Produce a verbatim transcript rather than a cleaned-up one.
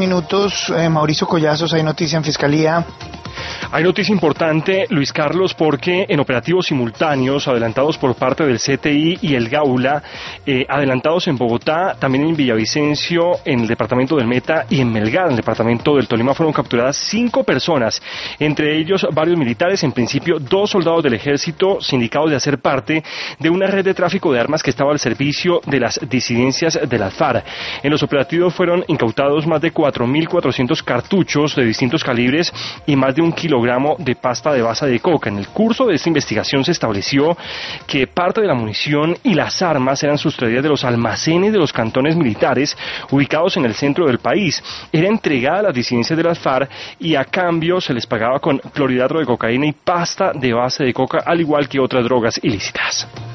Minutos, eh, Mauricio Collazos, hay noticia en Fiscalía. Hay noticia importante, Luis Carlos, porque en operativos simultáneos adelantados por parte del C T I y el Gaula, eh, adelantados en Bogotá, también en Villavicencio, en el departamento del Meta y en Melgar, en el departamento del Tolima, fueron capturadas cinco personas, entre ellos varios militares, en principio dos soldados del ejército, sindicados de hacer parte de una red de tráfico de armas que estaba al servicio de las disidencias de las FARC. En los operativos fueron incautados más de cuatro mil cuatrocientos cartuchos de distintos calibres y más de un kilogramo de pasta de base de coca. En el curso de esta investigación se estableció que parte de la munición y las armas eran sustraídas de los almacenes de los cantones militares ubicados en el centro del país. Era entregada a las disidencias de las FARC y a cambio se les pagaba con clorhidrato de cocaína y pasta de base de coca, al igual que otras drogas ilícitas.